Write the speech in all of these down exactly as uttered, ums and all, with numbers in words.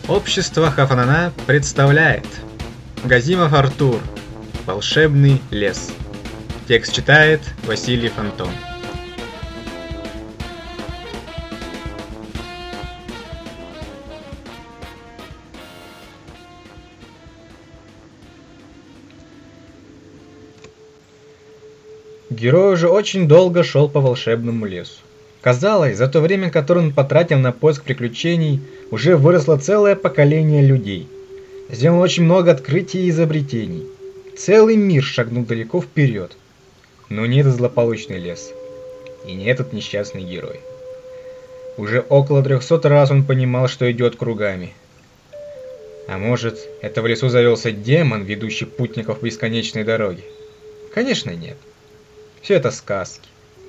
Общество Хафанана представляет Газимов Артур. Волшебный лес. Текст читает Василий Фантон. Герой уже очень долго шел по волшебному лесу. Казалось, за то время, которое он потратил на поиск приключений, уже выросло целое поколение людей. Сделано очень много открытий и изобретений. Целый мир шагнул далеко вперед. Но не этот злополучный лес. И не этот несчастный герой. Уже около трехсот раз он понимал, что идет кругами. А может, это в лесу завелся демон, ведущий путников по бесконечной дороге? Конечно, нет. Все это сказки.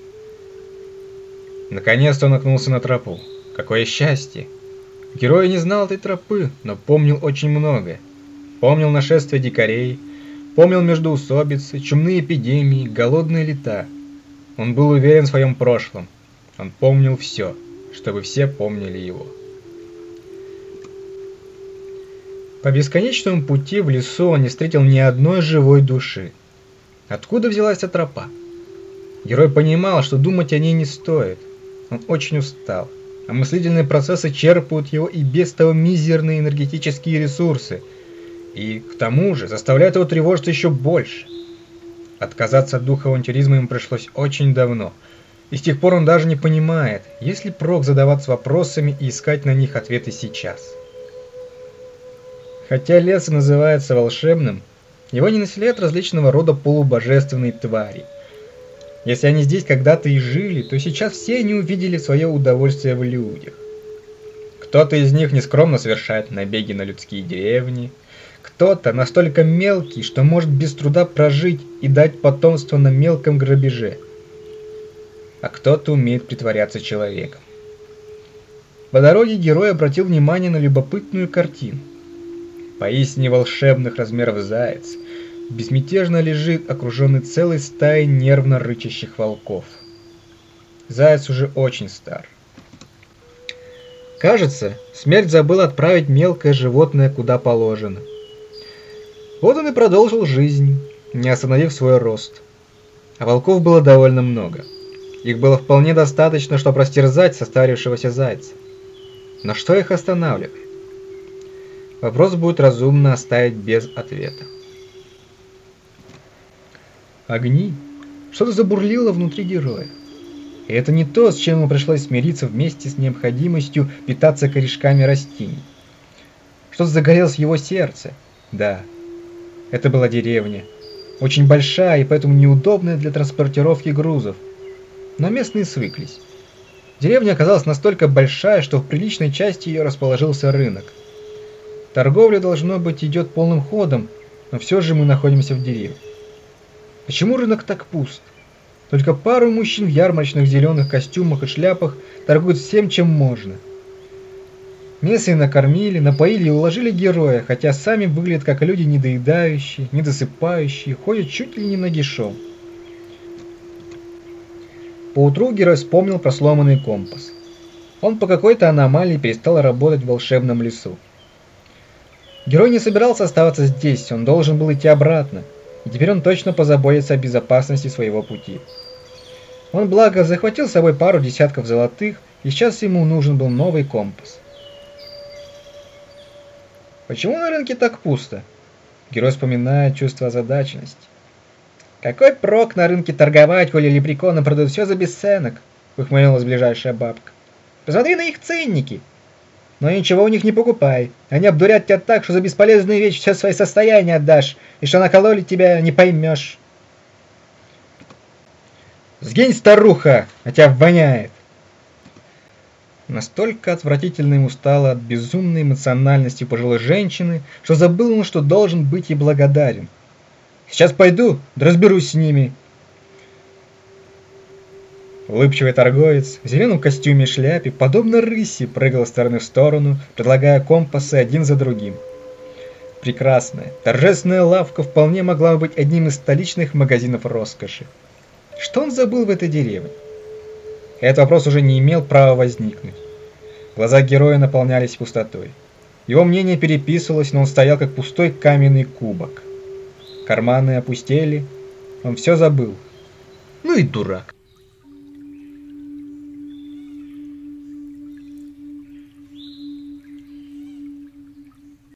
Наконец-то он наткнулся на тропу. Какое счастье! Герой не знал этой тропы, но помнил очень многое. Помнил нашествие дикарей, помнил междоусобицы, чумные эпидемии, голодные лета. Он был уверен в своем прошлом. Он помнил все, чтобы все помнили его. По бесконечному пути в лесу он не встретил ни одной живой души. Откуда взялась эта тропа? Герой понимал, что думать о ней не стоит. Он очень устал, а мыслительные процессы черпают его и без того мизерные энергетические ресурсы, и к тому же заставляют его тревожиться еще больше. Отказаться от духа авантюризма ему пришлось очень давно, и с тех пор он даже не понимает, есть ли прок задаваться вопросами и искать на них ответы сейчас. Хотя лес и называется волшебным, его не населяют различного рода полубожественные твари. Если они здесь когда-то и жили, то сейчас все они увидели свое удовольствие в людях. Кто-то из них нескромно совершает набеги на людские деревни, кто-то настолько мелкий, что может без труда прожить и дать потомство на мелком грабеже, а кто-то умеет притворяться человеком. По дороге герой обратил внимание на любопытную картину. Поистине волшебных размеров заяц безмятежно лежит, окруженный целой стаей нервно рычащих волков. Заяц уже очень стар. Кажется, смерть забыла отправить мелкое животное куда положено. Вот он и продолжил жизнь, не остановив свой рост. А волков было довольно много. Их было вполне достаточно, чтобы растерзать состарившегося зайца. Но что их останавливает? Вопрос будет разумно оставить без ответа. Огни. Что-то забурлило внутри героя. И это не то, с чем ему пришлось смириться вместе с необходимостью питаться корешками растений. Что-то загорелось в его сердце. Да, это была деревня. Очень большая и поэтому неудобная для транспортировки грузов. Но местные свыклись. Деревня оказалась настолько большая, что в приличной части ее расположился рынок. Торговля, должно быть, идет полным ходом, но все же мы находимся в деревне. Почему рынок так пуст? Только пару мужчин в ярмарочных зеленых костюмах и шляпах торгуют всем, чем можно. Мясо накормили, напоили и уложили героя, хотя сами выглядят как люди недоедающие, недосыпающие, ходят чуть ли не нагишом. Поутру герой вспомнил про сломанный компас. Он по какой-то аномалии перестал работать в волшебном лесу. Герой не собирался оставаться здесь, он должен был идти обратно. И теперь он точно позаботится о безопасности своего пути. Он, благо, захватил с собой пару десятков золотых, и сейчас ему нужен был новый компас. Почему на рынке так пусто? Герой вспоминает чувство озадаченности. Какой прок на рынке торговать, коли лепреконы продают все за бесценок? Ухмыльнулась ближайшая бабка. Посмотри на их ценники. Но ничего у них не покупай. Они обдурят тебя так, что за бесполезную вещь все свои состояния отдашь, и что накололи тебя не поймешь. Сгинь, старуха, а тебя воняет. Настолько отвратительно ему стало от безумной эмоциональности пожилой женщины, что забыл он, что должен быть ей благодарен. Сейчас пойду, да разберусь с ними. Улыбчивый торговец в зеленом костюме и шляпе, подобно рыси, прыгал с стороны в сторону, предлагая компасы один за другим. Прекрасная, торжественная лавка вполне могла быть одним из столичных магазинов роскоши. Что он забыл в этой деревне? Этот вопрос уже не имел права возникнуть. Глаза героя наполнялись пустотой. Его мнение переписывалось, но он стоял как пустой каменный кубок. Карманы опустели, он все забыл. Ну и дурак.